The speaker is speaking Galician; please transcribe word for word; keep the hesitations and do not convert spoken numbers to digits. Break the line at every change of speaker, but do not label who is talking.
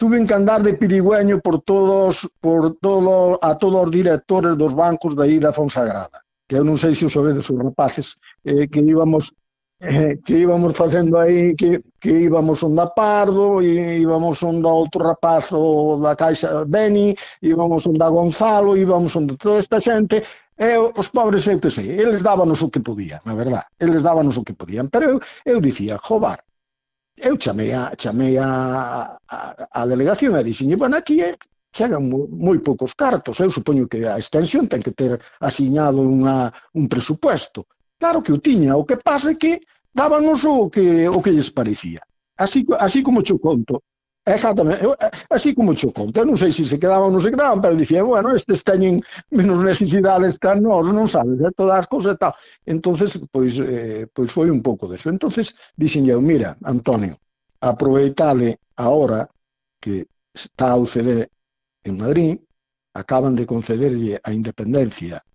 tuve que andar de pirigüeño por todos, por todo, a todos os directores dos bancos da ida Fonsagrada, que eu non sei se os sabedes os rapaces, eh, que íbamos eh, que íbamos facendo aí, que, que íbamos onda Pardo, e íbamos onda outro rapazo da Caixa Beni, íbamos onda Gonzalo, íbamos onda toda esta xente, e os pobres, eu que sei, eles dábanos o que podían, na verdad, eles dábanos o que podían, pero eu, eu dicía, jobar, eu chamei a, chamei a, a, a delegación e dixen, bueno, aquí é, chegan moi, moi poucos cartos, eu supoño que a extensión ten que ter asignado unha, un presupuesto. Claro que o tiña, o que pasa é que dábanos o que, o que lles parecía. Así, así como cho conto. Exactamente, así como cho conto. Eu non sei se se quedaban ou non se quedaban, pero dicía, bueno, estes teñen menos necesidades que nós, non sabes, eh, todas as cousas e tal. Entonces, pois, eh, pois foi un pouco deso. Entonces, dixen eu, mira, Antonio, aproveitade agora que está a suceder en Madrid, acaban de concederlle a independencia